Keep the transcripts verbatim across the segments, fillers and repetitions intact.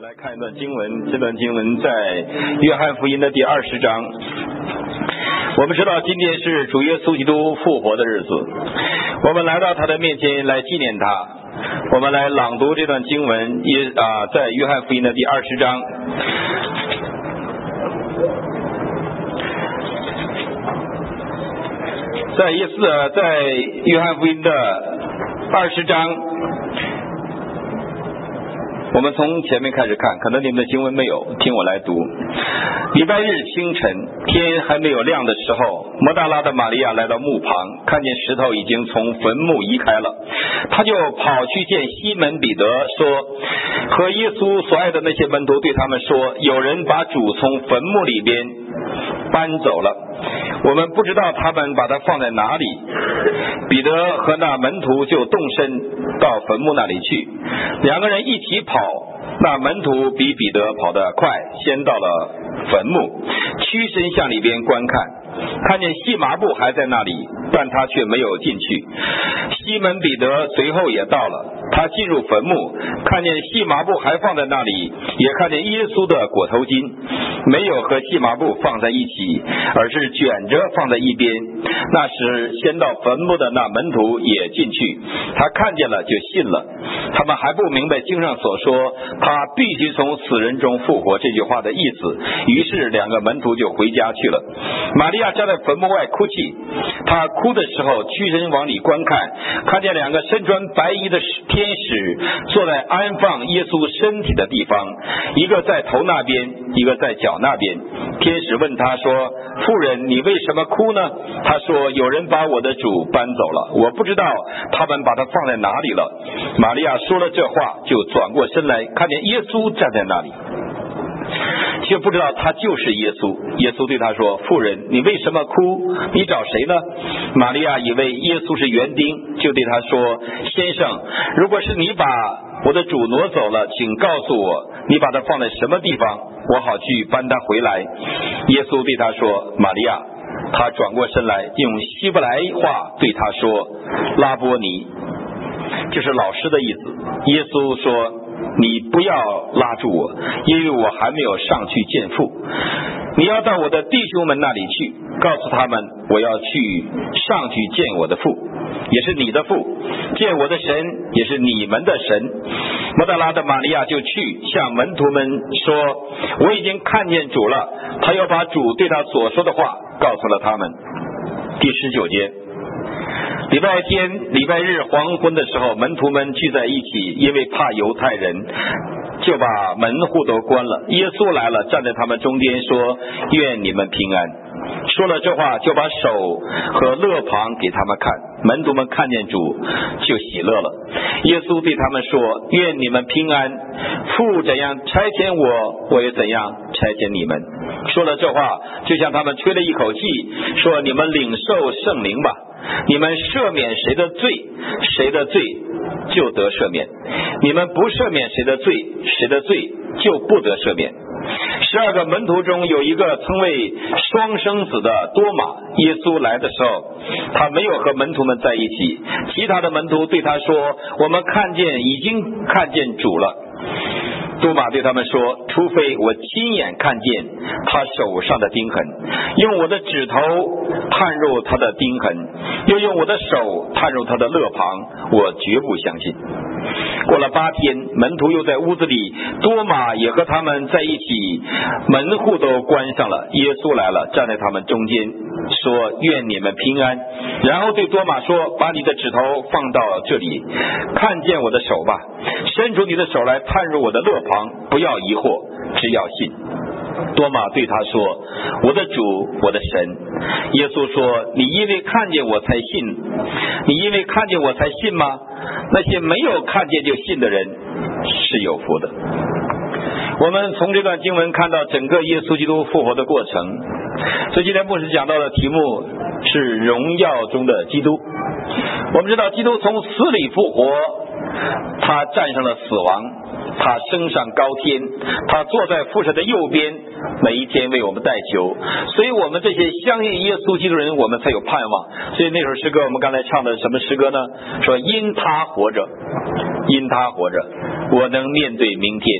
们来看一段经文，这段经文在约翰福音的第二十章。我们知道今天是主耶稣基督复活的日子，我们来到他的面前来纪念他。我们来朗读这段经文，也啊，在约翰福音的第二十章。在耶稣在约翰福音的二十章，我们从前面开始看，可能你们的经文没有，听我来读。礼拜日清晨，天还没有亮的时候，摩大拉的玛利亚来到墓旁，看见石头已经从坟墓移开了，他就跑去见西门彼得，说和耶稣所爱的那些门徒对他们说，有人把主从坟墓里边搬走了，我们不知道他们把它放在哪里。彼得和那门徒就动身到坟墓那里去，两个人一起跑，那门徒比彼得跑得快，先到了坟墓，屈身向里边观看，看见细麻布还在那里，但他却没有进去。西门彼得随后也到了，他进入坟墓，看见细麻布还放在那里，也看见耶稣的裹头巾没有和细麻布放在一起，而是卷着放在一边。那时先到坟墓的那门徒也进去，他看见了就信了。他们还不明白经上所说他必须从死人中复活这句话的意思，于是两个门徒就回家去了。玛利亚站在坟墓外哭泣，她哭的时候屈身往里观看，看见两个身穿白衣的天使坐在安放耶稣身体的地方，一个在头那边，一个在脚那边。天使问他说，妇人，你为什么哭呢？他说，有人把我的主搬走了，我不知道他们把他放在哪里了。玛利亚说了这话，就转过身来，看见耶稣站在那里，却不知道他就是耶稣。耶稣对他说，妇人，你为什么哭？你找谁呢？玛利亚以为耶稣是园丁，就对他说，先生，如果是你把我的主挪走了，请告诉我，你把他放在什么地方，我好去搬他回来。耶稣对他说，玛利亚。他转过身来，用希伯来话对他说，拉波尼，就是老师的意思。耶稣说，你不要拉住我，因为我还没有上去见父，你要到我的弟兄们那里去，告诉他们我要去上去见我的父，也是你的父，见我的神，也是你们的神。摩大拉的玛利亚就去向门徒们说，我已经看见主了。他又把主对他所说的话告诉了他们。第十九节，礼拜天礼拜日黄昏的时候，门徒们聚在一起，因为怕犹太人，就把门户都关了。耶稣来了，站在他们中间说，愿你们平安。说了这话，就把手和肋旁给他们看，门徒们看见主就喜乐了。耶稣对他们说，愿你们平安，父怎样差遣我，我也怎样差遣你们。说了这话，就向他们吹了一口气，说，你们领受圣灵吧，你们赦免谁的罪，谁的罪就得赦免，你们不赦免谁的罪，谁的罪就不得赦免。十二个门徒中有一个称为双生子的多马，耶稣来的时候，他没有和门徒们在一起，其他的门徒对他说，我们看见已经看见主了。多马对他们说，除非我亲眼看见他手上的钉痕，用我的指头探入他的钉痕，又用我的手探入他的肋旁，我绝不相信。过了八天，门徒又在屋子里，多马也和他们在一起，门户都关上了。耶稣来了，站在他们中间，说，愿你们平安。然后对多马说，把你的指头放到这里，看见我的手吧，伸出你的手来探入我的肋旁，不要疑惑，只要信。多马对他说，我的主，我的神。耶稣说，你因为看见我才信，你因为看见我才信吗？那些没有看见就信的人是有福的。我们从这段经文看到整个耶稣基督复活的过程，所以今天牧师讲到的题目是荣耀中的基督。我们知道基督从死里复活，他战胜了死亡，他升上高天，他坐在父神的右边，每一天为我们代求。所以我们这些相信耶稣基督的人，我们才有盼望。所以那首诗歌我们刚才唱的什么诗歌呢？说因他活着，因他活着，我能面对明天。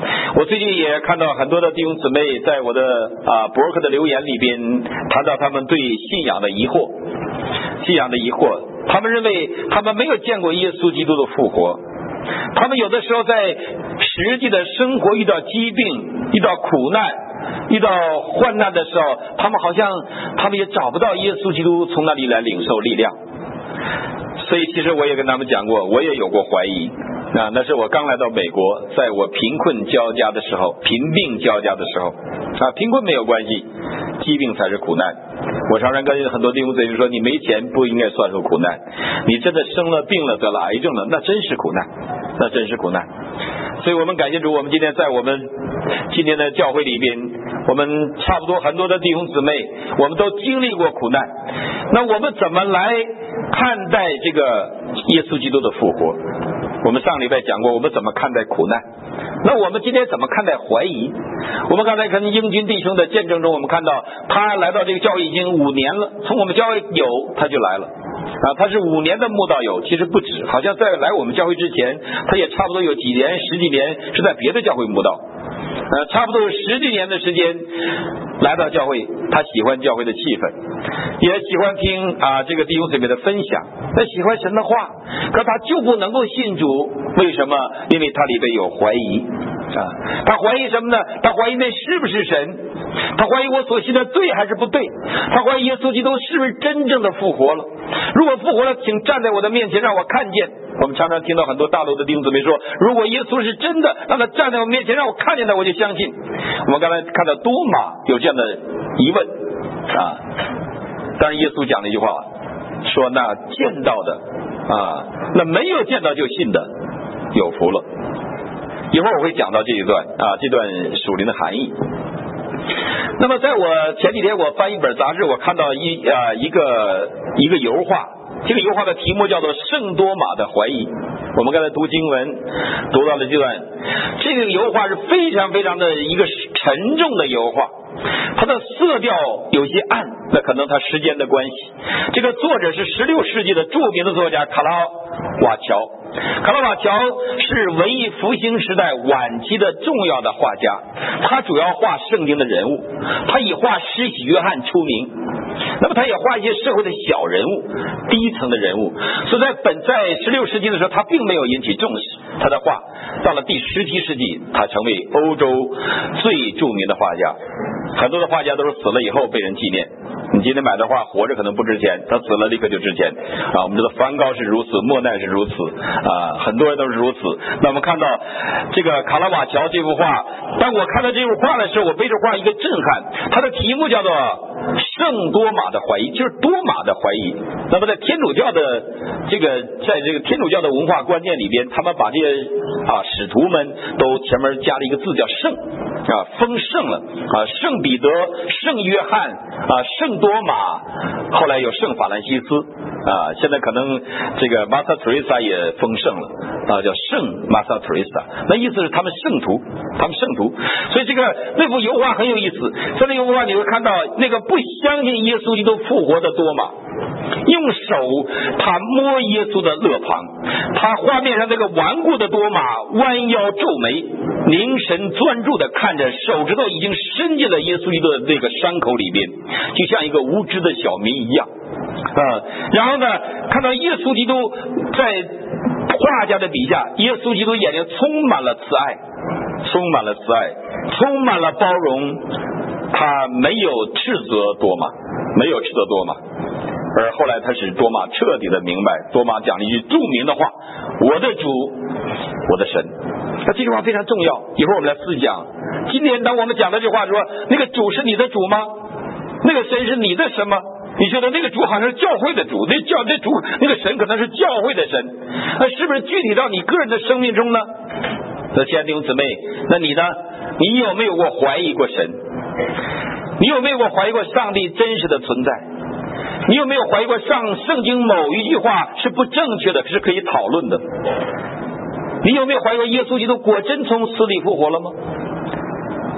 我最近也看到很多的弟兄姊妹在我的啊博客的留言里边谈到他们对信仰的疑惑，信仰的疑惑，他们认为他们没有见过耶稣基督的复活，他们有的时候在实际的生活遇到疾病、遇到苦难、遇到患难的时候，他们好像他们也找不到耶稣基督从那里来领受力量。所以其实我也跟他们讲过，我也有过怀疑啊，那是我刚来到美国，在我贫困交加的时候，贫病交加的时候啊，贫困没有关系，疾病才是苦难。我常常跟很多弟兄姊妹说，你没钱不应该算作苦难，你真的生了病了，得了癌症了，那真是苦难，那真是苦难。所以我们感谢主，我们今天在我们今天的教会里边，我们差不多很多的弟兄姊妹，我们都经历过苦难。那我们怎么来看待这个耶稣基督的复活？我们上礼拜讲过，我们怎么看待苦难。那我们今天怎么看待怀疑？我们刚才跟英军弟兄的见证中，我们看到他来到这个教会已经五年了，从我们教会有他就来了啊，他是五年的慕道友，其实不止，好像在来我们教会之前，他也差不多有几年十几年是在别的教会慕道，呃，差不多有十几年的时间来到教会，他喜欢教会的气氛，也喜欢听啊这个弟兄姊妹的分享，他喜欢神的话，可他就不能够信主，为什么？因为他里边有怀疑啊，他怀疑什么呢？他怀疑那是不是神？他怀疑我所信的对还是不对？他怀疑耶稣基督是不是真正的复活了？如果复活了，请站在我的面前让我看见。我们常常听到很多大陆的弟兄姊妹说，如果耶稣是真的，让他站在我面前让我看见他，我就相信。我们刚才看到多马有这样的疑问啊，当然耶稣讲了一句话，说那见到的啊，那没有见到就信的有福了。一会儿我会讲到这一段啊，这段属灵的含义。那么在我前几天我翻一本杂志，我看到一啊一个一个油画，这个油画的题目叫做圣多马的怀疑。我们刚才读经文读到了这段，这个油画是非常非常的一个沉重的油画，它的色调有些暗，那可能它时间的关系。这个作者是十六世纪的著名的作家卡拉瓦乔。卡拉瓦乔是文艺复兴时代晚期的重要的画家，他主要画圣经的人物，他以画施洗约翰出名，那么他也画一些社会的小人物，低层的人物，所以在本在十六世纪的时候他并没有引起重视，他的画到了第十七世纪他成为欧洲最著名的画家，很多的画家都是死了以后被人纪念，你今天买的画活着可能不值钱，他死了立刻就值钱啊！我们知道梵高是如此，莫奈是如此啊，很多人都是如此。那我们看到这个卡拉瓦乔这幅画，当我看到这幅画的时候，我被这画一个震撼。它的题目叫做圣多马的怀疑，就是多马的怀疑。那么在天主教的这个在这个天主教的文化观念里边，他们把这些啊使徒们都前面加了一个字叫圣啊，封圣了啊，圣彼得、圣约翰啊，圣多马，后来有圣法兰西斯啊，现在可能这个玛萨·特蕾莎也封圣了啊，叫圣玛萨·特蕾莎，那意思是他们圣徒，他们圣徒。所以这个那幅油画很有意思，在那幅画你会看到那个不相信耶稣基督复活的多马，用手他摸耶稣的肋旁，他画面上那个顽固的多马弯腰皱眉，凝神专注的看着，手指头已经伸进了耶稣基督的那个伤口里边，就像一个无知的小民一样啊。然后呢，看到耶稣基督在画家的笔下，耶稣基督眼睛充满了慈爱，充满了慈爱，充满了包容，他没有斥责多马，没有斥责多马。而后来他使多马彻底的明白，多马讲了一句著名的话，我的主，我的神。那这句话非常重要，一会儿我们来思讲。今天当我们讲的这句话说，那个主是你的主吗？那个神是你的什么？你觉得那个主好像是教会的主，那教那主那个神可能是教会的神，那是不是具体到你个人的生命中呢？那亲爱的弟兄姊妹，那你呢？你有没有过怀疑过神？你有没有过怀疑过上帝真实的存在？你有没有怀疑过上圣经某一句话是不正确的，是可以讨论的？你有没有怀疑过耶稣基督果真从死里复活了吗？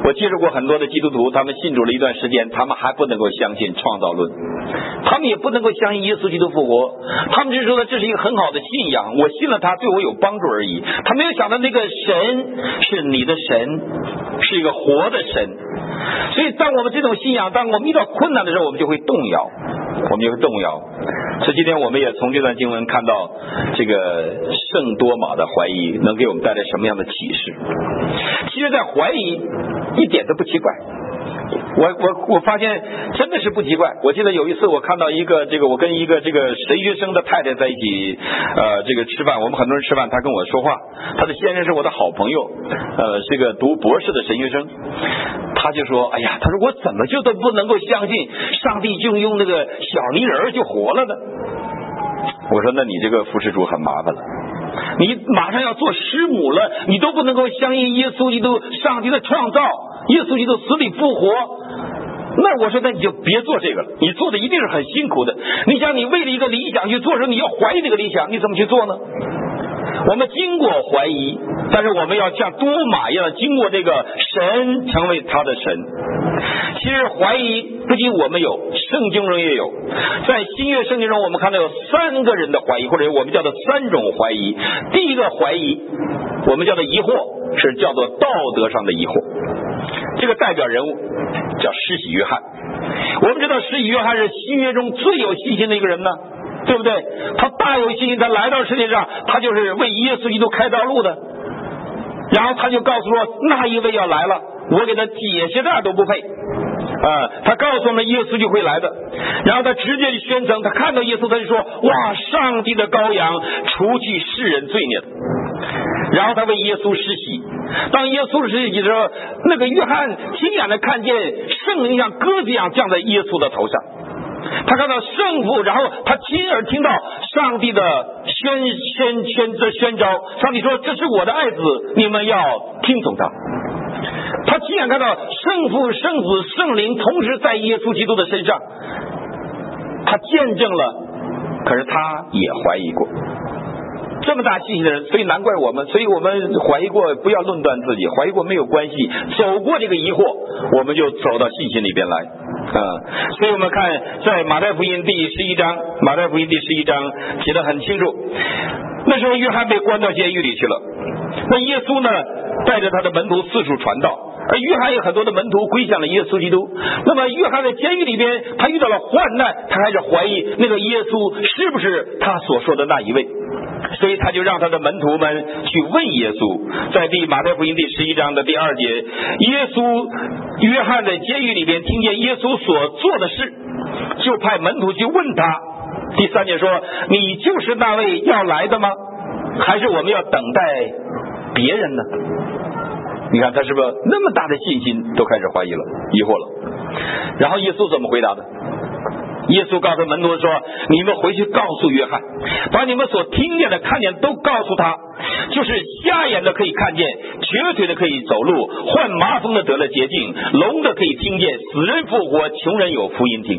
我接触过很多的基督徒，他们信主了一段时间，他们还不能够相信创造论，他们也不能够相信耶稣基督复活，他们只是说这是一个很好的信仰，我信了他对我有帮助而已。他没有想到那个神是你的神，是一个活的神。所以当我们这种信仰，当我们遇到困难的时候，我们就会动摇，我们就会动摇。所以今天我们也从这段经文看到这个圣多马的怀疑能给我们带来什么样的启示。其实在怀疑一点都不奇怪，我我我发现真的是不奇怪。我记得有一次我看到一个这个我跟一个这个神学生的太太在一起呃这个吃饭，我们很多人吃饭，他跟我说话，他的先生是我的好朋友，呃这个读博士的神学生，他就说哎呀，他说我怎么就都不能够相信上帝就用那个小泥人就活了呢？我说那你这个服侍主很麻烦了，你马上要做师母了，你都不能够相信耶稣基督上帝的创造，耶稣基督死里复活，那我说那你就别做这个了，你做的一定是很辛苦的。你想你为了一个理想去做的时候，你要怀疑这个理想，你怎么去做呢？我们经过怀疑，但是我们要像多马一样经过这个神成为他的神。其实怀疑不仅我们有，圣经中也有。在新约圣经中我们看到有三个人的怀疑，或者我们叫做三种怀疑。第一个怀疑我们叫做疑惑，是叫做道德上的疑惑。这个代表人物叫施洗约翰。我们知道施洗约翰是新约中最有信心的一个人呢，对不对？他大有信心，他来到世界上，他就是为耶稣基督开道路的。然后他就告诉说，那一位要来了，我给他解鞋带都不配啊！他告诉我们耶稣就会来的。然后他直接宣称，他看到耶稣他就说，哇，上帝的羔羊，除去世人罪孽的。然后他为耶稣施洗。当耶稣施洗的时候，那个约翰亲眼的看见圣灵像鸽子一样降在耶稣的头上，他看到圣父，然后他亲耳听到上帝的宣宣宣这宣召，上帝说这是我的爱子，你们要听从他。他亲眼看到圣父圣子圣灵同时在耶稣基督的身上，他见证了，可是他也怀疑过。这么大信心的人，所以难怪我们，所以我们怀疑过不要论断自己，怀疑过没有关系，走过这个疑惑，我们就走到信心里边来啊。所以我们看在马太福音第十一章，马太福音第十一章写得很清楚。那时候约翰被关到监狱里去了，那耶稣呢带着他的门徒四处传道，而约翰有很多的门徒归向了耶稣基督。那么约翰在监狱里边，他遇到了患难，他开始怀疑那个耶稣是不是他所说的那一位，所以他就让他的门徒们去问耶稣。在第马太福音第十一章的第二节，耶稣约翰在监狱里边听见耶稣所做的事，就派门徒去问他。第三节说，你就是那位要来的吗？还是我们要等待别人呢？你看他是不是那么大的信心都开始怀疑了，疑惑了。然后耶稣怎么回答的？耶稣告诉门徒说，你们回去告诉约翰，把你们所听见的看见都告诉他，就是瞎眼的可以看见，瘸腿的可以走路，患麻风的得了洁净，聋的可以听见，死人复活，穷人有福音听。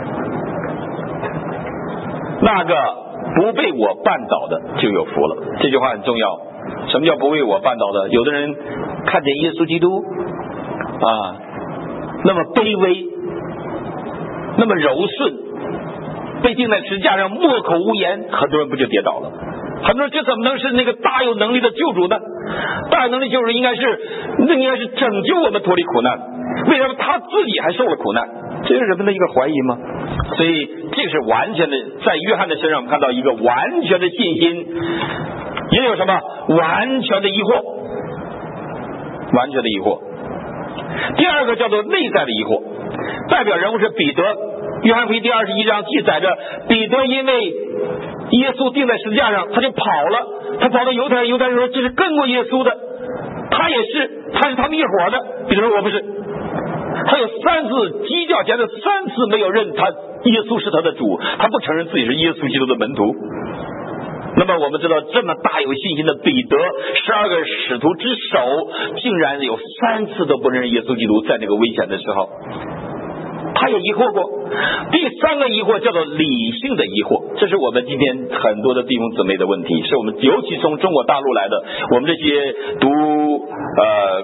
那个不被我绊倒的就有福了。这句话很重要。什么叫不被我绊倒的？有的人看见耶稣基督啊，那么卑微，那么柔顺，被钉在十字架上默口无言，很多人不就跌倒了？很多人这怎么能是那个大有能力的救主呢？大有能力救主应该是那应该是拯救我们脱离苦难，为什么他自己还受了苦难？这是人们的一个怀疑吗？所以这是完全的，在约翰的身上我们看到一个完全的信心，也有什么完全的疑惑，完全的疑惑。第二个叫做内在的疑惑，代表人物是彼得。约翰福音第二十一章记载着，彼得因为耶稣钉在十字架上，他就跑了，他跑到犹太人，犹太人说这是跟过耶稣的，他也是，他是他们一伙的。彼得说我不是。他有三次鸡叫前的三次没有认他耶稣是他的主，他不承认自己是耶稣基督的门徒。那么我们知道，这么大有信心的彼得，十二个使徒之首，竟然有三次都不认识耶稣基督，在这个危险的时候他也疑惑过。第三个疑惑叫做理性的疑惑，这是我们今天很多的弟兄姊妹的问题，是我们尤其从中国大陆来的，我们这些读呃高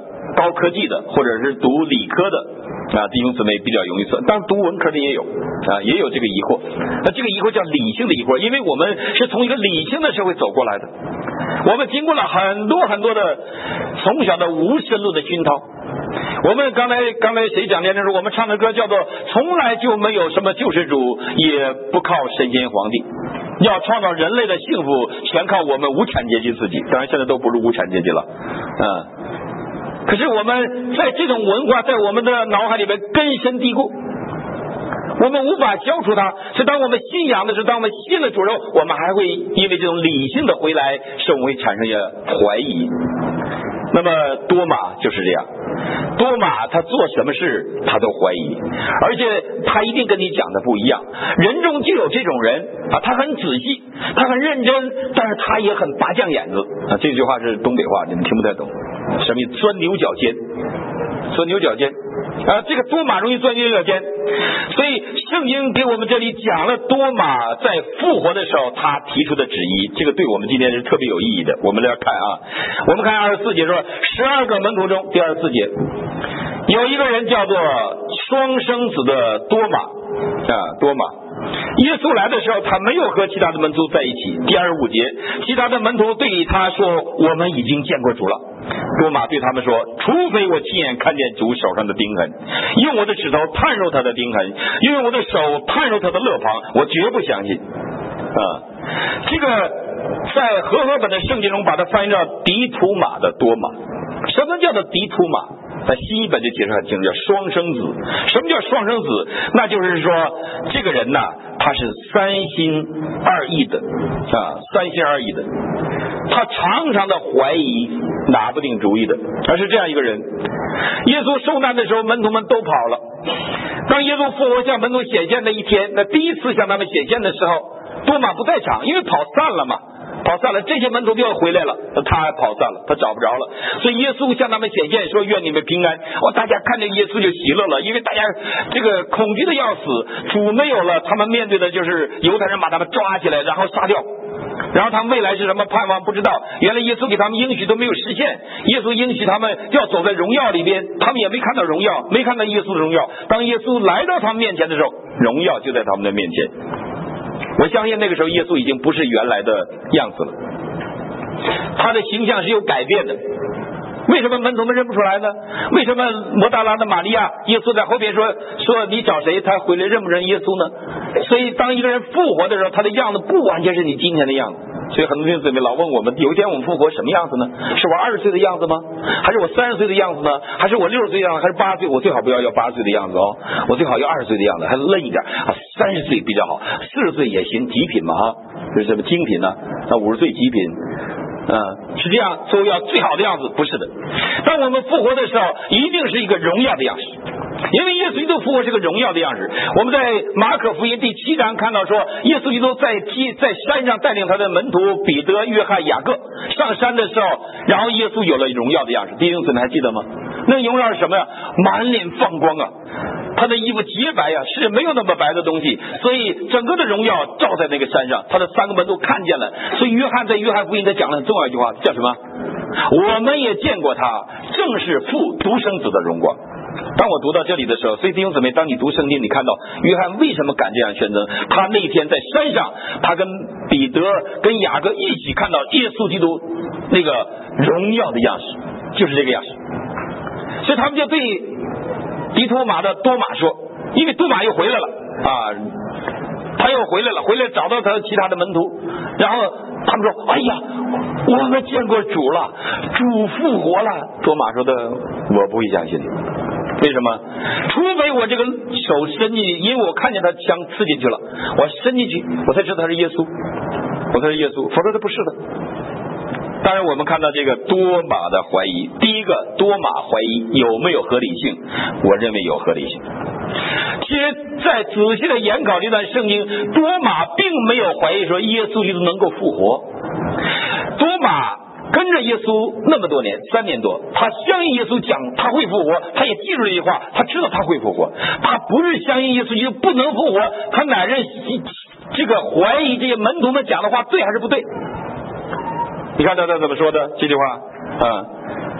高科技的，或者是读理科的啊，弟兄姊妹比较容易算，当然读文科的也有啊，也有这个疑惑。那这个疑惑叫理性的疑惑，因为我们是从一个理性的社会走过来的，我们经过了很多很多的从小的无神论的熏陶。我们刚才刚才谁讲的就是我们唱的歌叫做从来就没有什么救世主，也不靠神仙皇帝，要创造人类的幸福全靠我们无产阶级自己，当然现在都不是无产阶级了啊。可是我们在这种文化在我们的脑海里面根深蒂固，我们无法消除它，所以当我们信仰的时候，当我们信了主之后，我们还会因为这种理性的回来使我们会产生一些怀疑。那么多马就是这样，多马他做什么事他都怀疑，而且他一定跟你讲的不一样。人中就有这种人啊，他很仔细，他很认真，但是他也很拔将眼子啊。这句话是东北话，你们听不太懂，什么意思？钻牛角尖，钻牛角尖啊，这个多马容易钻牛角尖，所以圣经给我们这里讲了多马在复活的时候他提出的质疑，这个对我们今天是特别有意义的。我们来看啊，我们看二十四节说，十二个门徒中，第二十四节有一个人叫做双生子的多马啊，多马。耶稣来的时候，他没有和其他的门徒在一起。第二十五节，其他的门徒对他说：“我们已经见过主了。”多马对他们说：“除非我亲眼看见主手上的钉痕，用我的指头探入他的钉痕，用我的手探入他的肋旁，我绝不相信。”啊，这个在和合本的圣经中把它翻译到迪图马的多马。什么叫做迪图马？在新译本就解释很清楚，叫双生子。什么叫双生子？那就是说这个人呐，他是三心二意的啊，三心二意的，他常常的怀疑，拿不定主意的，他是这样一个人。耶稣受难的时候，门徒们都跑了。当耶稣复活向门徒显现的一天，那第一次向他们显现的时候，多马不在场，因为跑散了嘛。跑散了，这些门徒就要回来了，他还跑散了，他找不着了。所以耶稣向他们显现说：“愿你们平安。”哦，大家看见耶稣就喜乐了，因为大家这个恐惧的要死，主没有了，他们面对的就是犹太人把他们抓起来，然后杀掉。然后他们未来是什么盼望不知道，原来耶稣给他们应许都没有实现。耶稣应许他们要走在荣耀里边，他们也没看到荣耀，没看到耶稣的荣耀。当耶稣来到他们面前的时候，荣耀就在他们的面前。我相信那个时候耶稣已经不是原来的样子了，他的形象是有改变的。为什么门徒们认不出来呢？为什么摩大拉的玛利亚，耶稣在后边说说你找谁，他回来认不认耶稣呢？所以当一个人复活的时候，他的样子不完全是你今天的样子。所以很多弟兄姊妹老问我们，有一天我们复活什么样子呢？是我二十岁的样子吗？还是我三十岁的样子呢？还是我六十岁的样子？还是八十岁？我最好不要要八十岁的样子哦，我最好要二十岁的样子，还嫩一点啊，三十岁比较好，四十岁也行，极品嘛啊，就是什么精品呢？那五十岁极品。啊、嗯，是这样，说要最好的样子，不是的。当我们复活的时候，一定是一个荣耀的样式，因为耶稣基督复活是个荣耀的样式。我们在马可福音第七章看到说，耶稣基督在在山上带领他的门徒彼得、约翰、雅各上山的时候，然后耶稣有了荣耀的样式。弟兄姊妹还记得吗？那个荣耀是什么呀？满脸放光啊！他的衣服洁白呀、啊，是没有那么白的东西，所以整个的荣耀照在那个山上，他的三个门徒看见了。所以约翰在约翰福音他讲了很重要一句话，叫什么？我们也见过他，正是父独生子的荣光。当我读到这里的时候，所以弟兄姊妹，当你读圣经，你看到约翰为什么敢这样宣称？他那天在山上，他跟彼得、跟雅各一起看到耶稣基督那个荣耀的样式，就是这个样式。所以他们就对迪托马的多马说，因为多马又回来了啊，他又回来了，回来找到他其他的门徒，然后他们说：“哎呀，我们见过主了，主复活了。”多马说的：“我不会相信，为什么？除非我这个手伸进去，因为我看见他枪刺进去了，我伸进去，我才知道他是耶稣，我才是耶稣，否则他不是的。”当然我们看到这个多马的怀疑，第一个多马怀疑有没有合理性，我认为有合理性。其实在仔细的研考这段圣经，多马并没有怀疑说耶稣基督能够复活。多马跟着耶稣那么多年，三年多，他相信耶稣讲他会复活，他也记住这句话，他知道他会复活，他不是相信耶稣基督不能复活，他乃是这个怀疑这些门徒们讲的话对还是不对。你看他他怎么说的这句话啊？他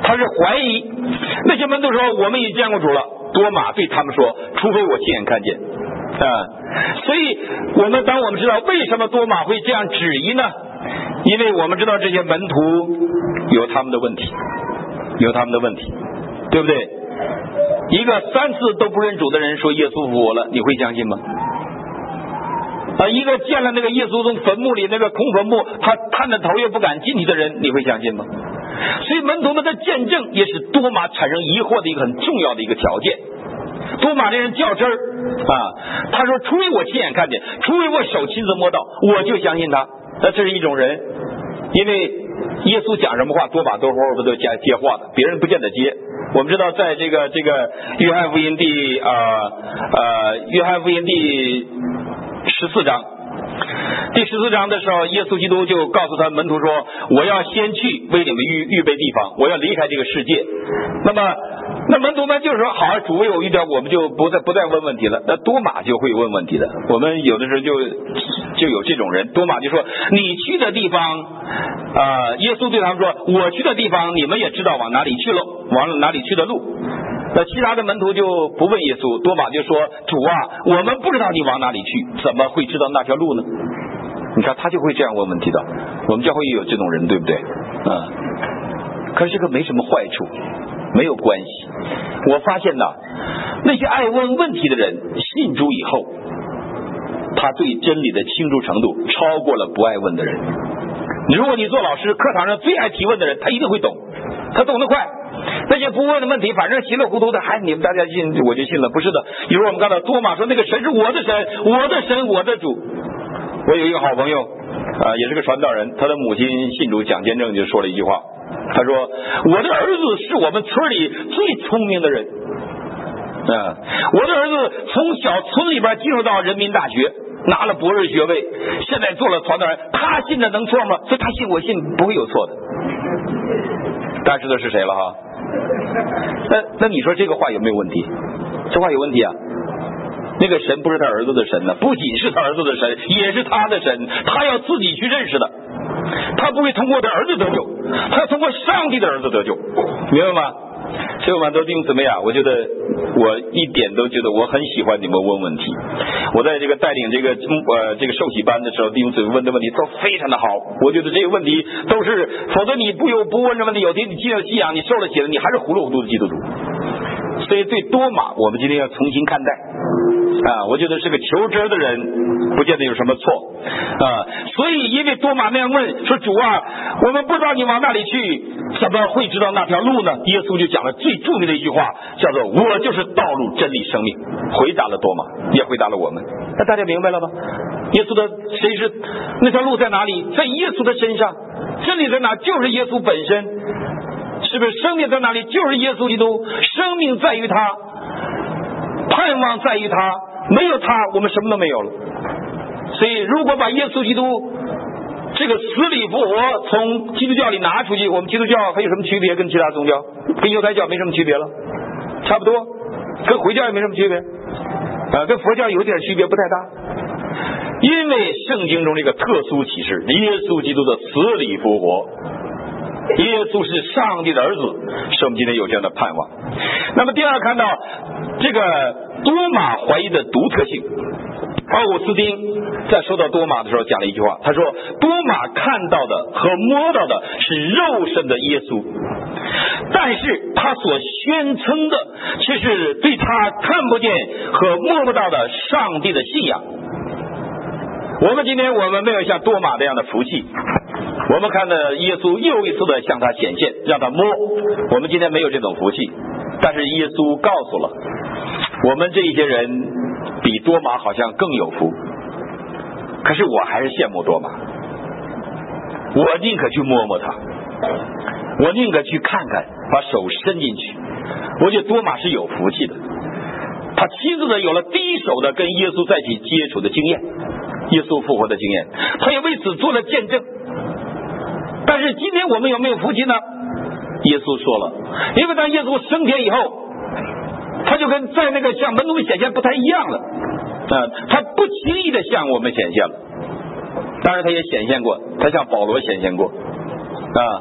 他是怀疑。那些门徒说我们已见过主了，多马对他们说除非我亲眼看见啊。所以我们当我们知道为什么多马会这样质疑呢？因为我们知道这些门徒有他们的问题，有他们的问题，对不对？一个三次都不认主的人说耶稣复活了，你会相信吗？啊，一个见了那个耶稣从坟墓里那个空坟墓，他探着头也不敢进去的人，你会相信吗？所以门徒们的见证也是多马产生疑惑的一个很重要的一个条件。多马这人较真儿啊，他说除非我亲眼看见，除非我手亲自摸到，我就相信他。那这是一种人，因为耶稣讲什么话，多马都都都接接话的，别人不见得接。我们知道，在这个这个约翰福音第呃呃约翰福音第十四章，第十四章的时候，耶稣基督就告诉他门徒说：“我要先去为你们预预备地方，我要离开这个世界。”那么，那门徒们就说：“好，主为我预备，我们就不再不再问问题了。”那多马就会问问题的。我们有的时候就就有这种人，多马就说：“你去的地方，啊、呃，耶稣对他们说，我去的地方，你们也知道往哪里去了，往哪里去的路。”那其他的门徒就不问耶稣，多马就说：“主啊，我们不知道你往哪里去，怎么会知道那条路呢？”你看他就会这样问问题的。我们教会也有这种人，对不对？啊，可是这个没什么坏处，没有关系。我发现呢，那些爱问问题的人，信主以后，他对真理的清楚程度超过了不爱问的人。如果你做老师，课堂上最爱提问的人，他一定会懂，他懂得快。那些不问的问题，反正稀里糊涂的，还你们大家信我就信了，不是的。比如我们看到多马说那个神是我的神，我的神，我的主。我有一个好朋友啊、呃，也是个传道人，他的母亲信主讲见证就说了一句话，他说我的儿子是我们村里最聪明的人啊，我的儿子从小村里边进入到人民大学，拿了博士学位，现在做了传道人，他信的能错吗？所以他信我信不会有错的。大家知道是谁了哈？那那你说这个话有没有问题？这话有问题啊！那个神不是他儿子的神呢，不仅是他儿子的神，也是他的神，他要自己去认识的，他不会通过他儿子得救，他要通过上帝的儿子得救，明白吗？所以我们都弟兄姊妹啊，我觉得我一点都觉得我很喜欢你们问问题。我在这个带领这个呃这个受洗班的时候，弟兄姊妹问的问题都非常的好，我觉得这些问题都是，否则你不有不问这问题，有天你进了信仰，你受了洗了，你还是糊里糊涂的基督徒。所以对多马，我们今天要重新看待啊，我觉得是个求知的人，不见得有什么错啊。所以因为多马那样问说：“主啊，我们不知道你往哪里去，怎么会知道那条路呢？”耶稣就讲了最著名的一句话，叫做“我就是道路、真理、生命”，回答了多马，也回答了我们。那大家明白了吗？耶稣的谁是那条路在哪里？在耶稣的身上。真理在哪？就是耶稣本身。是不是生命在哪里？就是耶稣基督。生命在于他，盼望在于他，没有他我们什么都没有了。所以如果把耶稣基督这个死里复活从基督教里拿出去，我们基督教还有什么区别？跟其他宗教跟犹太教没什么区别了，差不多，跟回教也没什么区别啊，跟佛教有点区别，不太大。因为圣经中这个特殊启示，耶稣基督的死里复活，耶稣是上帝的儿子，使我们今天有这样的盼望。那么第二，看到这个多马怀疑的独特性。奥古斯丁在说到多马的时候讲了一句话，他说多马看到的和摸到的是肉身的耶稣，但是他所宣称的却是对他看不见和摸不到的上帝的信仰。我们今天我们没有像多马这样的福气，我们看到耶稣又一次的向他显现，让他摸。我们今天没有这种福气，但是耶稣告诉了我们这一些人比多马好像更有福。可是我还是羡慕多马，我宁可去摸摸他，我宁可去看看，把手伸进去。我觉得多马是有福气的，他亲自的有了第一手的跟耶稣在一起接触的经验，耶稣复活的经验，他也为此做了见证。但是今天我们有没有福气呢？耶稣说了，因为当耶稣升天以后，他就跟在那个向门徒显现不太一样了啊，他不轻易的向我们显现了。当然他也显现过，他向保罗显现过啊，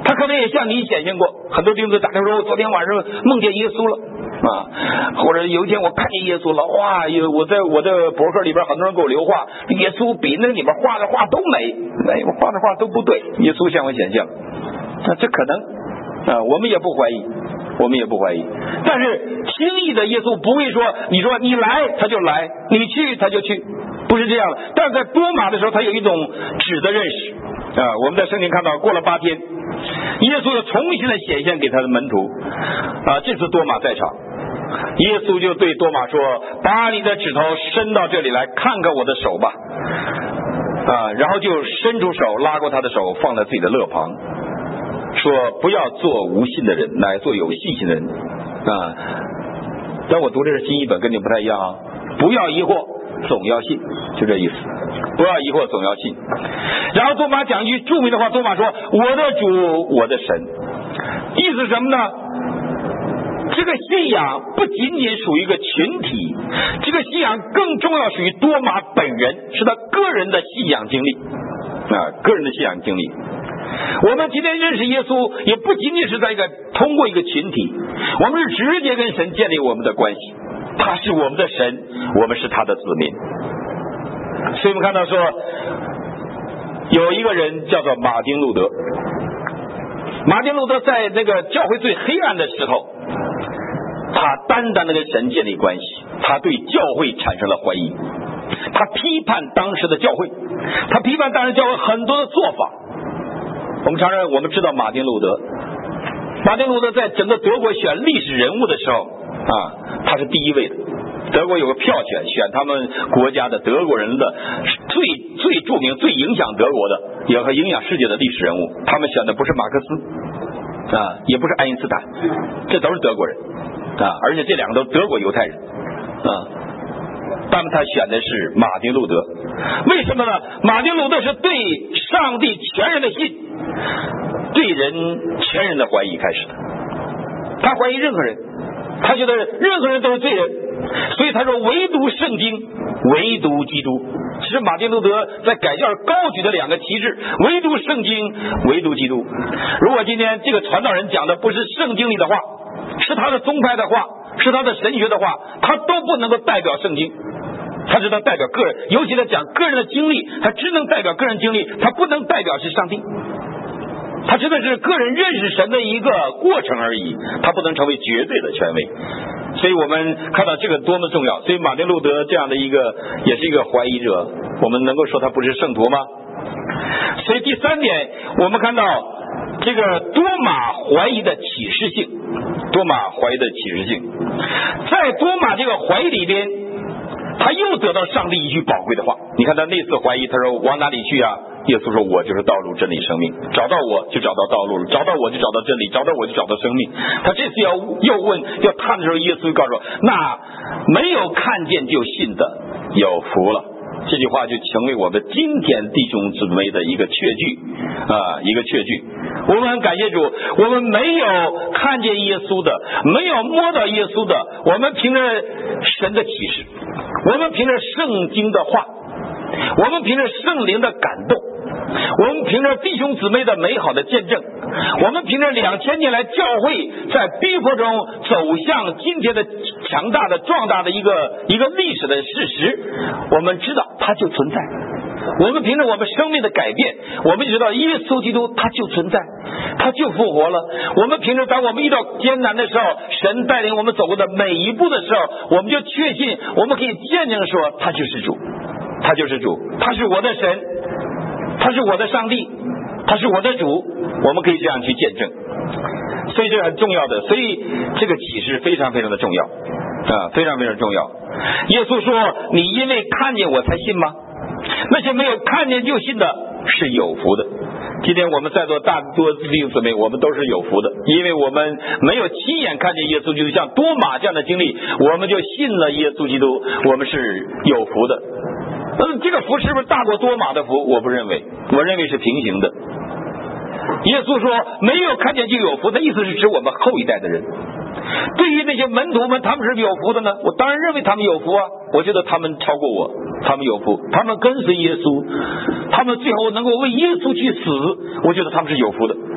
他可能也向你显现过。很多弟兄打电话说，我昨天晚上梦见耶稣了啊，或者有一天我看见耶稣了，哇，有我在我的博客里边很多人给我留话，耶稣比那里边画的画都美，哎，我画的画都不对，耶稣向我显现了，那这可能啊，我们也不怀疑，我们也不怀疑。但是轻易的耶稣不会说，你说你来他就来，你去他就去，不是这样的。但是在多马的时候，他有一种质的认识啊。我们在圣经看到，过了八天，耶稣又重新的显现给他的门徒啊。这次多马在场，耶稣就对多马说：“把你的指头伸到这里来，看看我的手吧。”啊，然后就伸出手拉过他的手，放在自己的肋旁，说：“不要做无信的人，乃做有信心的人。”啊，但我读的是新译本，跟你不太一样啊。不要疑惑，总要信，就这意思。不要疑惑，总要信。然后多马讲一句著名的话，多马说：“我的主，我的神。”意思是什么呢？这个信仰不仅仅属于一个群体，这个信仰更重要属于多马本人，是他个人的信仰经历啊，个人的信仰经历。我们今天认识耶稣，也不仅仅是在一个通过一个群体，我们是直接跟神建立我们的关系，他是我们的神，我们是他的子民。所以我们看到说，有一个人叫做马丁路德，马丁路德在那个教会最黑暗的时候，他单单的跟神建立关系，他对教会产生了怀疑，他批判当时的教会，他批判当时教会很多的做法。我们常常我们知道马丁路德，马丁路德在整个德国选历史人物的时候啊，他是第一位的。德国有个票选，选他们国家的德国人的最最著名、最影响德国的，也和影响世界的历史人物。他们选的不是马克思啊，也不是爱因斯坦，这都是德国人啊，而且这两个都是德国犹太人啊。但他选的是马丁路德，为什么呢？马丁路德是对上帝全人的信，对人全人的怀疑开始的。他怀疑任何人，他觉得任何人都是罪人，所以他说唯独圣经，唯独基督。其实马丁路德在改教高举的两个旗帜，唯独圣经，唯独基督。如果今天这个传道人讲的不是圣经里的话，是他的宗派的话，是他的神学的话，他都不能够代表圣经，他只能代表个人，尤其他讲个人的经历，他只能代表个人经历，他不能代表是上帝，他真的是个人认识神的一个过程而已，他不能成为绝对的权威。所以我们看到这个多么重要。所以马丁路德这样的一个也是一个怀疑者，我们能够说他不是圣徒吗？所以第三点，我们看到这个多马怀疑的启示性，多马怀疑的启示性，在多马这个怀疑里边，他又得到上帝一句宝贵的话。你看他那次怀疑，他说往哪里去啊？耶稣说我就是道路真理生命，找到我就找到道路了，找到我就找到真理，找到我就找到生命。他这次要又问要探的时候，耶稣就告诉我，那没有看见就信的有福了。这句话就成为我们今天弟兄姊妹的一个确据啊，一个确据。我们很感谢主，我们没有看见耶稣的，没有摸到耶稣的，我们凭着神的启示，我们凭着圣经的话，我们凭着圣灵的感动，我们凭着弟兄姊妹的美好的见证，我们凭着两千年来教会在逼迫中走向今天的强大的壮大的一个一个历史的事实，我们知道它就存在。我们凭着我们生命的改变，我们知道耶稣基督他就存在，他就复活了。我们凭着当我们遇到艰难的时候，神带领我们走过的每一步的时候，我们就确信，我们可以见证说他就是主，他就是主，他是我的神，他是我的上帝，他是我的主，我们可以这样去见证。所以这是很重要的，所以这个启示非常非常的重要啊，非常非常重要。耶稣说你因为看见我才信吗？那些没有看见就信的是有福的。今天我们在座大多弟兄姊妹，我们都是有福的，因为我们没有亲眼看见耶稣基督，像多马这样的经历，我们就信了耶稣基督，我们是有福的。那这个福是不是大过多马的福？我不认为，我认为是平行的。耶稣说没有看见就有福的意思是指我们后一代的人。对于那些门徒们，他们是有福的呢？我当然认为他们有福啊，我觉得他们超过我，他们有福，他们跟随耶稣，他们最后能够为耶稣去死，我觉得他们是有福的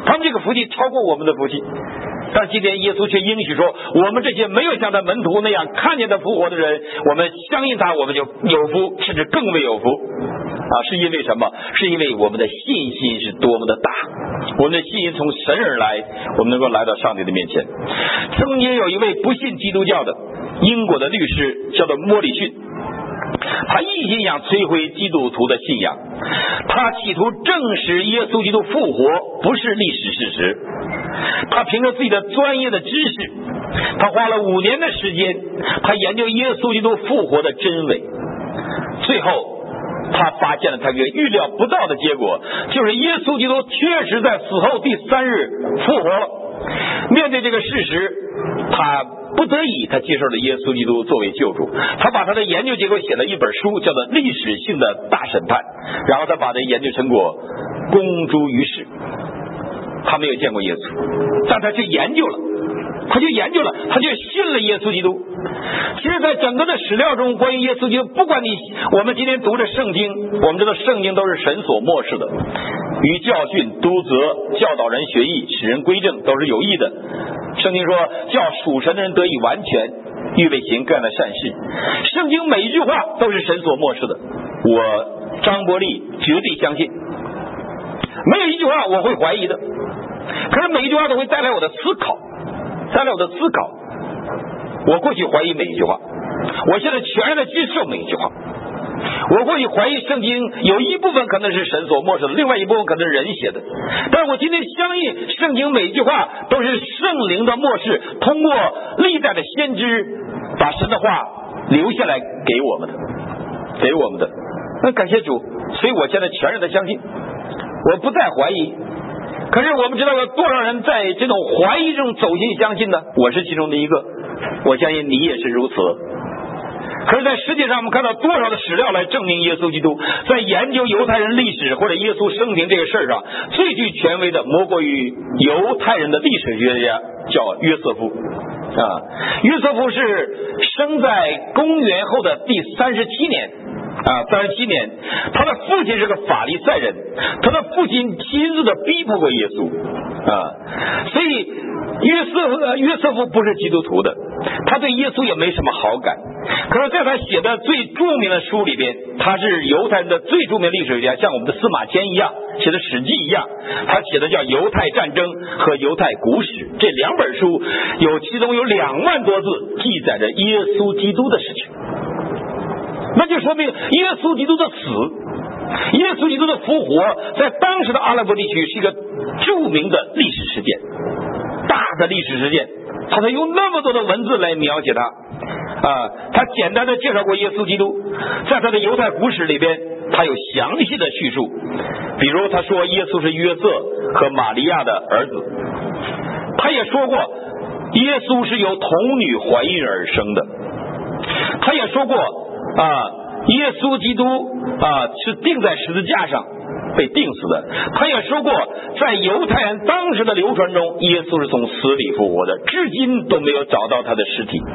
他们这个福气超过我们的福气。但今天耶稣却应许说，我们这些没有像他门徒那样看见他复活的人，我们相信他，我们就有福，甚至更为有福啊！是因为什么？是因为我们的信心是多么的大，我们的信心从神而来，我们能够来到上帝的面前。曾经有一位不信基督教的英国的律师，叫做莫里逊，他一心想摧毁基督徒的信仰，他企图证实耶稣基督复活不是历史事实。他凭着自己的专业的知识，他花了五年的时间，他研究耶稣基督复活的真伪。最后他发现了他一个预料不到的结果，就是耶稣基督确实在死后第三日复活了。面对这个事实，他不得已他接受了耶稣基督作为救主，他把他的研究结果写了一本书，叫做《历史性的大审判》，然后他把这研究成果公诸于世。他没有见过耶稣，但他去研究了，他就研究了，他就信了耶稣基督。其实在整个的史料中，关于耶稣基督，不管你我们今天读着圣经，我们知道圣经都是神所默示的，于教训、督责、教导人学义、使人归正，都是有益的。圣经说叫属神的人得以完全，预备行各样的善事。圣经每一句话都是神所默示的，我张伯利绝对相信，没有一句话我会怀疑的。可是每一句话都会带来我的思考，带来我的思考。我过去怀疑每一句话，我现在全然的接受每一句话。我过去怀疑圣经有一部分可能是神所默示的，另外一部分可能是人写的，但是我今天相信圣经每一句话都是圣灵的默示，通过历代的先知把神的话留下来给我们的，给我们的。那感谢主，所以我现在全然的相信，我不再怀疑。可是我们知道有多少人在这种怀疑中走进相信呢？我是其中的一个，我相信你也是如此。可是在世界上我们看到多少的史料来证明耶稣基督，在研究犹太人历史或者耶稣生平这个事儿上，最具权威的莫过于犹太人的历史学家，叫约瑟夫啊。约瑟夫是生在公元后的第三十七年啊，三十七年，他的父亲是个法利赛人，他的父亲亲自的逼迫过耶稣啊，所以约瑟夫约瑟夫不是基督徒的，他对耶稣也没什么好感。可是在他写的最著名的书里边，他是犹太人的最著名历史学家，像我们的司马迁一样，写的史记一样，他写的叫《犹太战争》和《犹太古史》，这两本书有其中有两万多字记载着耶稣基督的事情。那就说明耶稣基督的死，耶稣基督的复活，在当时的阿拉伯地区是一个著名的历史事件，大的历史事件。他才用那么多的文字来描写他啊，他简单的介绍过耶稣基督，在他的犹太古史里边，他有详细的叙述。比如他说耶稣是约瑟和玛利亚的儿子，他也说过耶稣是由童女怀孕而生的，他也说过啊，耶稣基督啊是钉在十字架上被钉死的。他也说过，在犹太人当时的流传中，耶稣是从死里复活的，至今都没有找到他的尸体。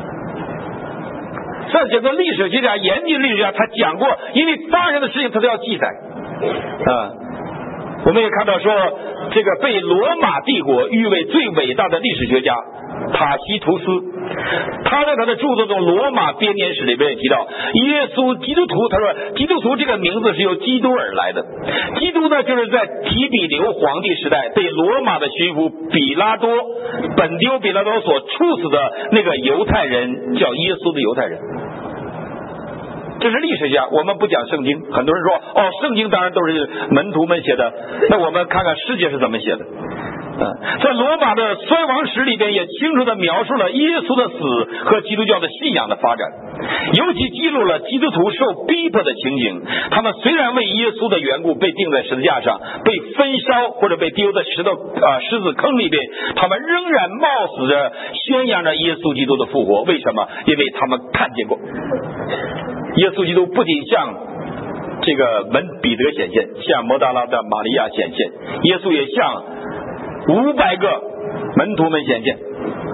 在整个历史学家、研究历史家，他讲过，因为发生的事情他都要记载啊。我们也看到说，这个被罗马帝国誉为最伟大的历史学家塔西图斯，他在他的著作中《罗马编年史》里边也提到，耶稣基督徒，他说基督徒这个名字是由基督而来的。基督呢，就是在提比留皇帝时代被罗马的巡抚比拉多本丢比拉多所处死的那个犹太人，叫耶稣的犹太人。这是历史家，我们不讲圣经。很多人说哦，圣经当然都是门徒们写的，那我们看看世界是怎么写的。在罗马的衰亡史里边也清楚地描述了耶稣的死和基督教的信仰的发展，尤其记录了基督徒受逼迫的情景。他们虽然为耶稣的缘故被钉在十字架上，被焚烧或者被丢在石头啊狮子坑里边，他们仍然冒死着宣扬着耶稣基督的复活。为什么？因为他们看见过耶稣基督不仅向这个门彼得显现，向摩大拉的玛利亚显现，耶稣也向五百个门徒们显现，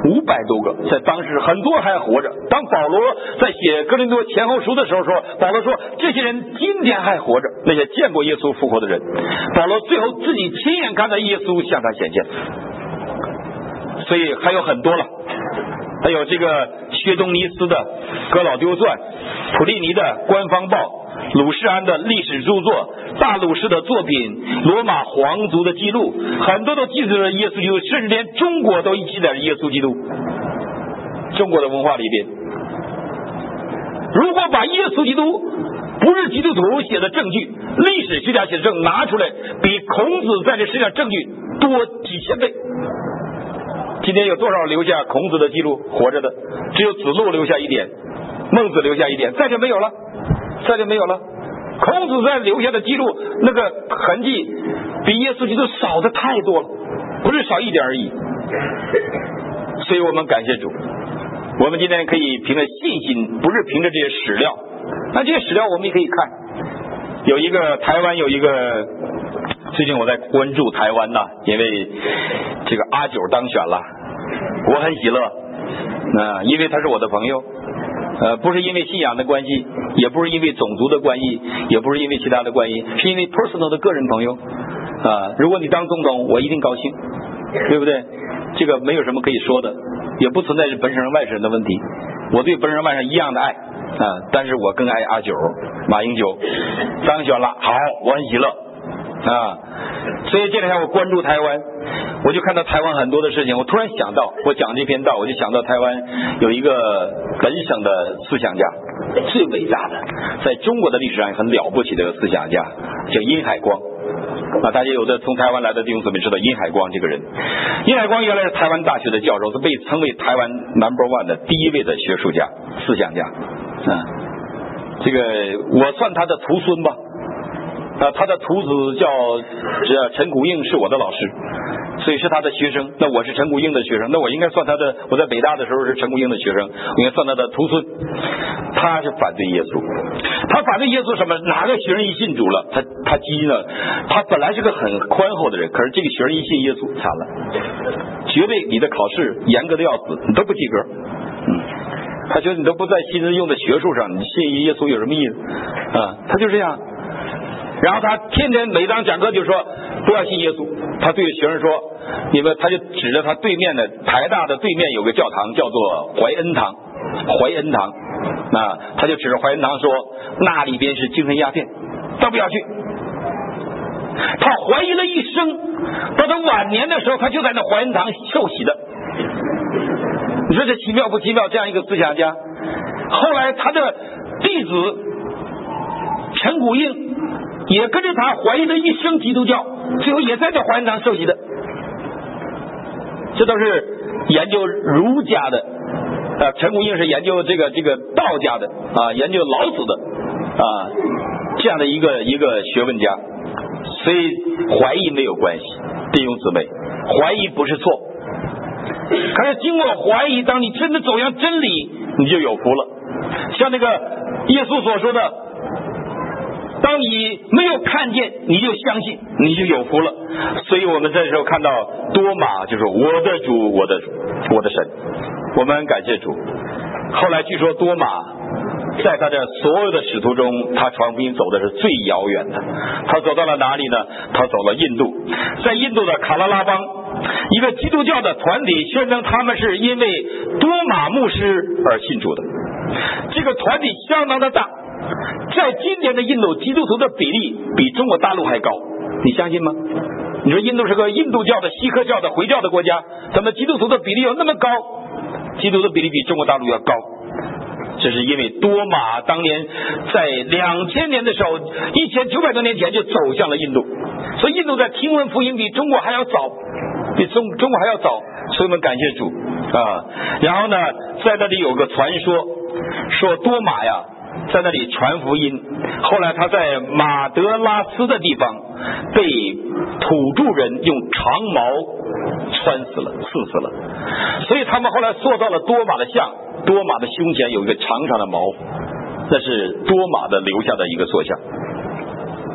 五百多个，在当时很多还活着。当保罗在写哥林多前后书的时候说，保罗说这些人今天还活着，那些见过耶稣复活的人。保罗最后自己亲眼看到耶稣向他显现，所以还有很多了。还有这个薛东尼斯的《哥老丢传》，普利尼的《官方报》，鲁士安的历史著作，大鲁士的作品，罗马皇族的记录，很多都记载了耶稣基督，甚至连中国都记载了耶稣基督。中国的文化里边，如果把耶稣基督不是基督徒写的证据，历史学家写的证据拿出来，比孔子在这世界上证据多几千倍。今天有多少留下孔子的记录活着的？只有子路留下一点，孟子留下一点，再就没有了，再就没有了。孔子在留下的记录那个痕迹比耶稣基督少的太多了，不是少一点而已。所以我们感谢主，我们今天可以凭着信心，不是凭着这些史料。那这些史料我们也可以看，有一个台湾有一个，最近我在关注台湾呐，因为这个阿九当选了，我很喜乐，呃，因为他是我的朋友，呃，不是因为信仰的关系，也不是因为种族的关系，也不是因为其他的关系，是因为 personal 的个人朋友啊、呃。如果你当总统，我一定高兴，对不对？这个没有什么可以说的，也不存在是本省人外省人的问题。我对本省人外省人一样的爱啊、呃，但是我更爱阿九马英九当选了，好，我很喜乐啊。所以这两天我关注台湾，我就看到台湾很多的事情，我突然想到，我讲这篇道，我就想到台湾有一个本省的思想家，最伟大的，在中国的历史上很了不起的思想家，叫殷海光。啊，大家有的从台湾来的弟兄姊妹知道殷海光这个人。殷海光原来是台湾大学的教授，是被称为台湾 number one 的第一位的学术家、思想家。啊，这个我算他的徒孙吧。啊，他的徒子叫这陈谷应，是我的老师，所以是他的学生。那我是陈谷应的学生，那我应该算他的。我在北大的时候是陈谷应的学生，我应该算他的徒孙。他是反对耶稣，他反对耶稣什么？哪个学生一信主了，他他激呢？他本来是个很宽厚的人，可是这个学生一信耶稣，惨了，绝对你的考试严格的要死，你都不及格。嗯，他觉得你都不在心思用在学术上，你信耶稣有什么意思啊？他就这样。然后他天天每当讲课就说不要信耶稣，他对学生说，你们，他就指着他对面的台大的对面有个教堂叫做怀恩堂，怀恩堂，啊，他就指着怀恩堂说那里边是精神鸦片，都不要去。他怀疑了一生，到他晚年的时候，他就在那怀恩堂受洗的。你说这奇妙不奇妙？这样一个思想家，后来他的弟子陈谷应也跟着他怀疑了一生基督教，最后也在这怀恩堂受洗的。这都是研究儒家的，啊，陈谷应是研究这个这个道家的啊，研究老子的啊，这样的一个一个学问家。所以怀疑没有关系，弟兄姊妹，怀疑不是错。可是经过怀疑，当你真的走向真理，你就有福了。像那个耶稣所说的，当你没有看见，你就相信，你就有福了。所以我们这时候看到多马就说我的主，我的主，我的神，我们感谢主。后来据说多马在他的所有的使徒中，他传福音走的是最遥远的。他走到了哪里呢？他走了印度，在印度的卡拉拉邦，一个基督教的团体宣称他们是因为多马牧师而信主的。这个团体相当的大，在今天的印度，基督徒的比例比中国大陆还高，你相信吗？你说印度是个印度教的、锡克教的、回教的国家，怎么基督徒的比例有那么高？基督徒的比例比中国大陆要高。这是因为多马当年在两千年的时候，一千九百多年前就走向了印度，所以印度在听闻福音比中国还要早，比中中国还要早，所以我们感谢主啊。然后呢，在那里有个传说，说多马呀在那里传福音，后来他在马德拉斯的地方被土著人用长矛穿死了、刺死了，所以他们后来塑造了多马的像。多马的胸前有一个长长的矛，那是多马的留下的一个塑像。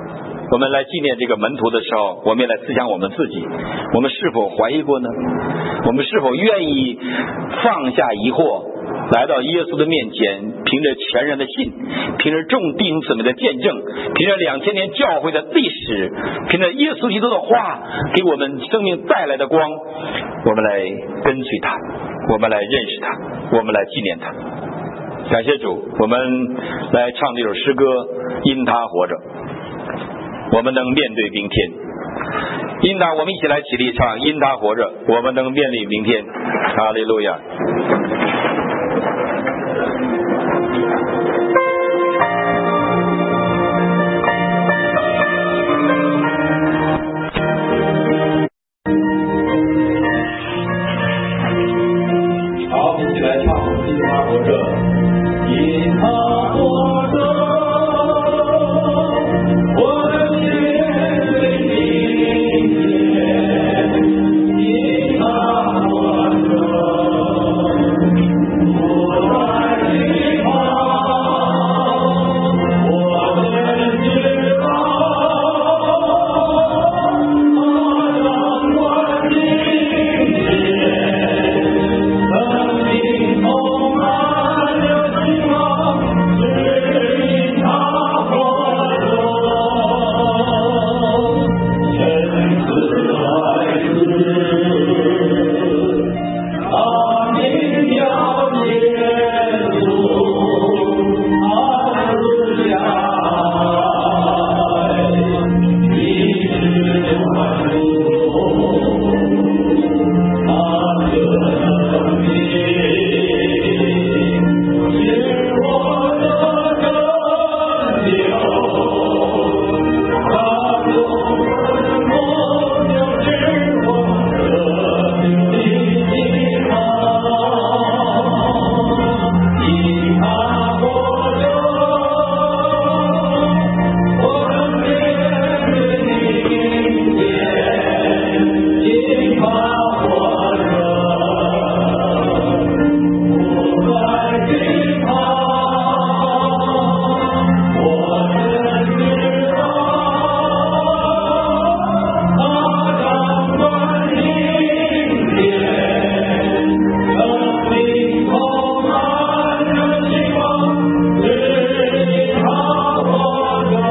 我们来纪念这个门徒的时候，我们也来思想我们自己，我们是否怀疑过呢？我们是否愿意放下疑惑，来到耶稣的面前，凭着全然的信，凭着众弟兄姊妹的见证，凭着两千年教会的历史，凭着耶稣基督的话给我们生命带来的光，我们来跟随他，我们来认识他，我们来纪念他。感谢主，我们来唱这首诗歌，因他活着，我们能面对明天。因他，我们一起来起立唱，因他活着，我们能面对明天。哈利路亚。 好，一起来唱，因他活着，因他活着，我的面对明天，因他活着，我在地旁，我的指望，他掌管明天。生命充满着希望，只因他活着，生死来自他名叫耶稣，哈利路亚，你是万主，他的名是我的拯救，他用我的梦就是我的希望，因他活着，我能面对明天，因他活着，不在地旁，我的指望，他掌管明天，生命充满着希望，只因他活着。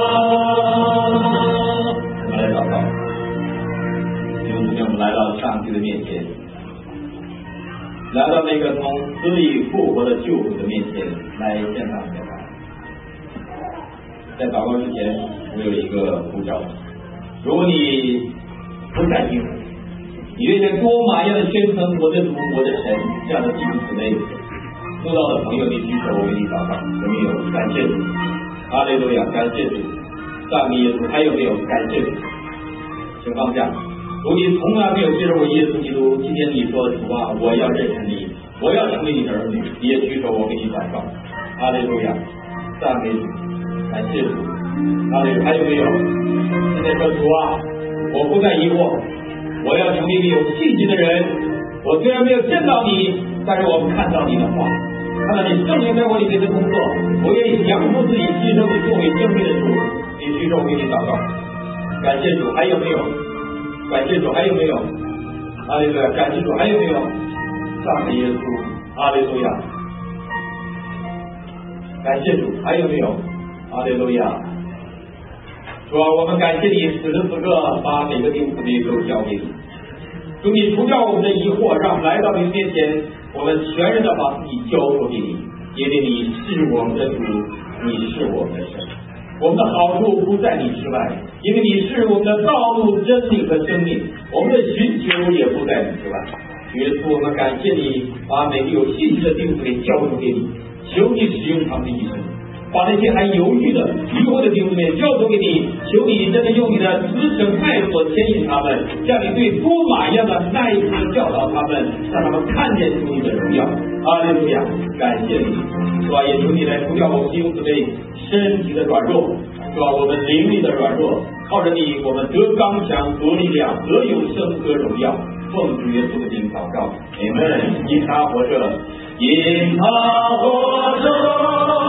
我们来祷告，弟兄姊妹，我们来到上帝的面前，来到那个从死里复活的救主的面前来献上我们的爱。在祷告之前，我有一个呼召，如果你不在意，你愿意多玛一样的宣称我的主我的神这样的弟兄姊妹，做到的朋友，你举手，我给你祷告。有没有？感谢主，哈利路亚，感谢主，赞美耶稣。还有没有？感谢主，请放下。如果你从来没有接受过耶稣基督，今天你说主啊，我要认识你，我要成为你的儿女，你也举手，我给你祷告。哈利路亚，赞美主，感谢主。哈利路亚，还有没有？现在说主啊，我不再疑惑，我要成为一个有信心的人。我虽然没有见到你，但是我看到你的话，看到你圣灵在我里面的工作，我愿意降服自己，牺牲你作为生命的主。你举手，我给你祷告。感谢主，还有没有？感谢主，还有没有？哈利路亚，感谢主，还有没有？赞美耶稣，哈利路亚。感谢主，还有没有？哈利路亚。主啊，我们感谢你，此时此刻把每个弟兄姊妹都交给你。主，你除掉我们的疑惑，让我们来到你面前，我们全然的把自己交托给你，因为你是我们的主，你是我们的神。我们的好处不在你之外，因为你是我们的道路、真理和生命，我们的寻求也不在你之外。耶稣，我们感谢你，把每个有信心的弟兄姊妹交托给你，求你使用他们的一生，把那些还犹豫的、疑惑的弟兄姊妹交托给你，求你真的用你的慈神爱所牵引他们，像你对多马一样的耐心的教导他们，让他们看见主你的荣耀。哈利路亚，感谢你，是吧？也求你来除掉我们弟兄姊妹身体的软弱，是吧？我们灵力的软弱，靠着你，我们得刚强，得力量，得永生，得荣耀。奉主耶稣的名祷告，阿门。因他活着，因他活着。